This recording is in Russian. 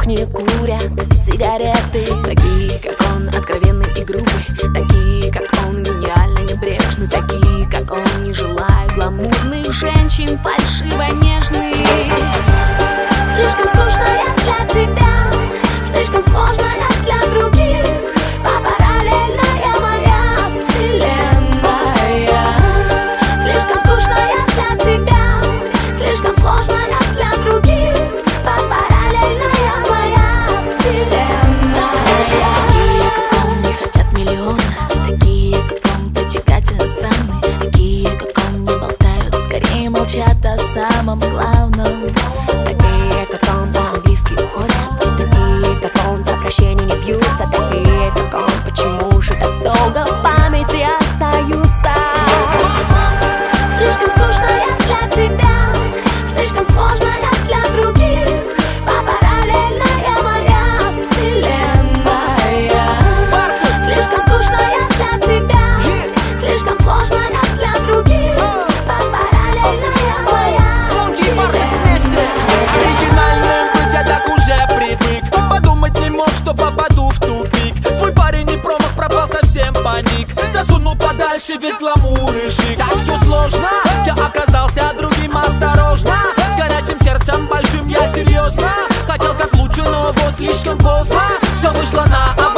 кухне курят сигареты. Такие, как он, откровенный и грубый. Такие, как он, гениально небрежный. Такие, как он, не желают гламурных женщин, фальшиво-нежных. Слишком скучная для тебя, слишком сложная для других. Параллельная моя вселенная. Слишком скучная для тебя, слишком сложная для других. Параллельная моя вселенная. Такие, как он, не хотят миллиона. Такие, как он, притягательно странные. Такие, как он, не болтают, скорее молчат о самом главном. Такие, как он, по-английски уходят. Такие, как он, за прощение не бьются. Такие, как он, почему же так долго в памяти остаются? Слишком скучная для тебя, слишком сложная для других. Параллельная моя вселенная. Слишком скучная для тебя, слишком сложная для других. Параллельная моя вселенная. Оригинальным быть я так уже привык. Подумать не мог, что попаду в тупик. Твой парень не промах, пропал совсем паник. Засунул подальше весь гламур и шик. Так все сложно, я оказался другим осторожно. С горячим сердцем большим я серьезно хотел как лучше, но вот слишком поздно. Все вышло на